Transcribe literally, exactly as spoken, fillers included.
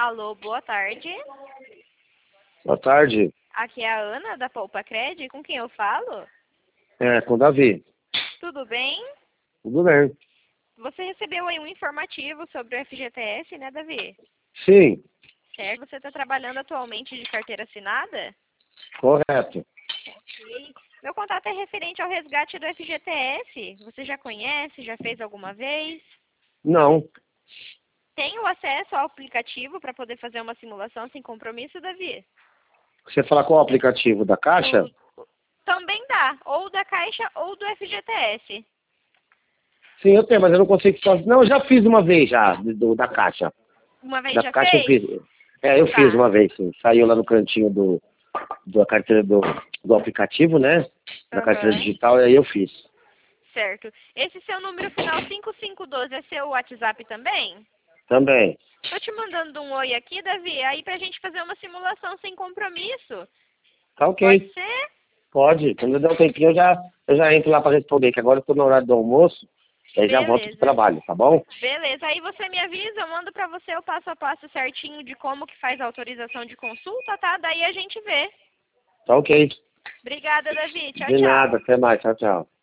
Alô, boa tarde. Boa tarde. Aqui é a Ana, da Poupa Cred. Com quem eu falo? É, com o Davi. Tudo bem? Tudo bem. Você recebeu aí um informativo sobre o F G T S, né, Davi? Sim, Certo. Você está trabalhando atualmente de carteira assinada? correto. Ok. Meu contato é referente ao resgate do F G T S. Você já conhece? Já fez alguma vez? Não. Tem o acesso ao aplicativo para poder fazer uma simulação sem compromisso, Davi? Você fala qual o aplicativo da Caixa? O- Também dá, ou da Caixa ou do F G T S. Sim, eu tenho, mas eu não consigo fazer. Não, eu já fiz uma vez já, do, da Caixa. Uma vez Da já Caixa eu fez? fiz. É, eu fiz Tá. uma vez, sim. Saiu lá no cantinho do, da carteira do, do aplicativo, né? Da carteira Aham. digital, e aí eu fiz. Certo. Esse seu número final cinco cinco um dois é seu WhatsApp também? Também. Tô te mandando um oi aqui, Davi, aí pra gente fazer uma simulação sem compromisso. Tá Pode ok. ser? Pode. Quando eu der um tempinho, eu já, eu já entro lá para responder, que agora eu tô no horário do almoço, e aí já volto pro Beleza. trabalho, tá bom? Beleza. Aí você me avisa, eu mando pra você o passo a passo certinho de como que faz a autorização de consulta, tá? Daí a gente vê. Tá ok. Obrigada, Davi. Tchau, De nada, tchau. até mais. Tchau, tchau.